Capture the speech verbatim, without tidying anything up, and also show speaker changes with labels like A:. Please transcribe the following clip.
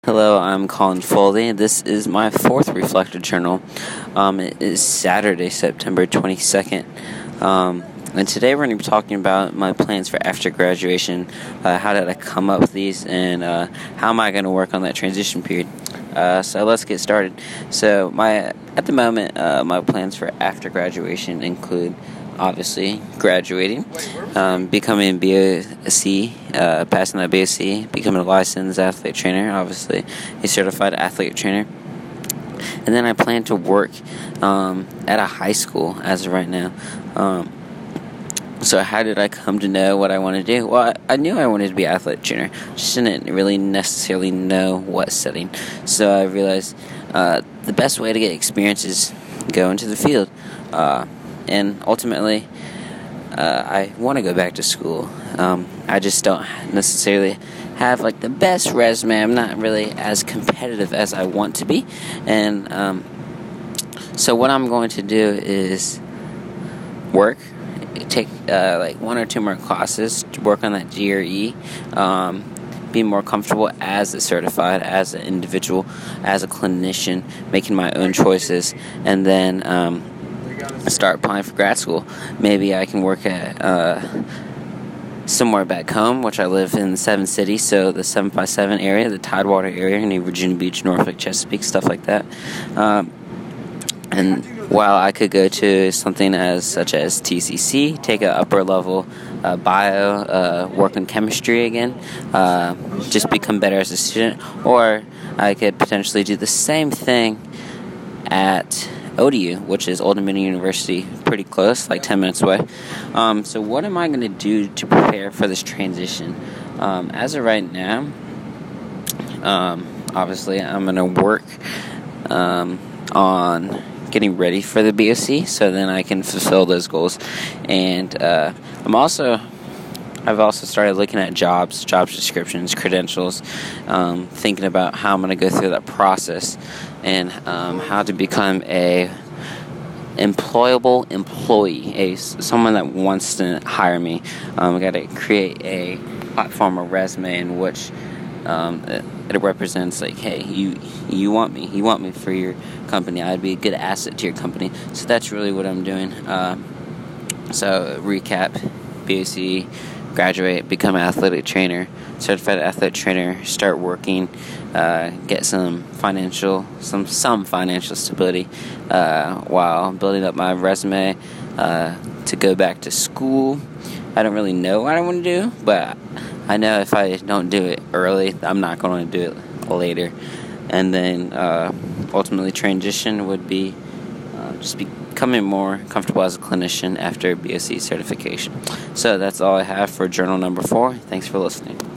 A: Hello, I'm Colin Foley. This is my fourth Reflector Journal. Um, it is Saturday, September twenty-second. Um, and today we're going to be talking about my plans for after graduation. Uh, how did I come up with these, and uh, how am I going to work on that transition period? Uh, so let's get started. So my at the moment, uh, my plans for after graduation include obviously graduating, um, becoming a B O C, uh, passing that B O C, becoming a licensed athlete trainer, obviously a certified athlete trainer. And then I plan to work um, at a high school as of right now. Um, so how did I come to know what I want to do? Well, I, I knew I wanted to be an athlete trainer, just didn't really necessarily know what setting. So I realized uh, the best way to get experience is go into the field. Uh, And ultimately, uh, I want to go back to school. Um, I just don't necessarily have like the best resume. I'm not really as competitive as I want to be. And um, so what I'm going to do is work, take uh, like one or two more classes to work on that G R E, um, be more comfortable as a certified, as an individual, as a clinician, making my own choices, and then um, start applying for grad school. Maybe I can work at uh, somewhere back home, which I live in the Seven Cities, so the seven five seven area, the Tidewater area, near Virginia Beach, Norfolk, Chesapeake, stuff like that. Um, and while I could go to something as such as T C C, take an upper level uh, bio, uh, work in chemistry again, uh, just become better as a student, or I could potentially do the same thing at O D U, which is Old Dominion University, pretty close, like ten minutes away. Um, so what am I going to do to prepare for this transition? Um, as of right now, um, obviously I'm going to work um, on getting ready for the B O C, so then I can fulfill those goals. And uh, I'm also I've also started looking at jobs, job descriptions, credentials, um, thinking about how I'm going to go through that process, and um, how to become a employable employee, a someone that wants to hire me. Um, I got to create a platform or resume in which um, it, it represents like, hey, you you want me, you want me for your company. I'd be a good asset to your company. So that's really what I'm doing. Uh, so recap: B O C, graduate, become an athletic trainer, certified athlete trainer, start working, uh, get some financial, some some financial stability, uh, while building up my resume, uh, to go back to school. I don't really know what I want to do, but I know if I don't do it early, I'm not going to do it later. And then uh, ultimately transition would be uh, just becoming more comfortable as a clinician after B O C certification. So that's all I have for journal number four. Thanks for listening.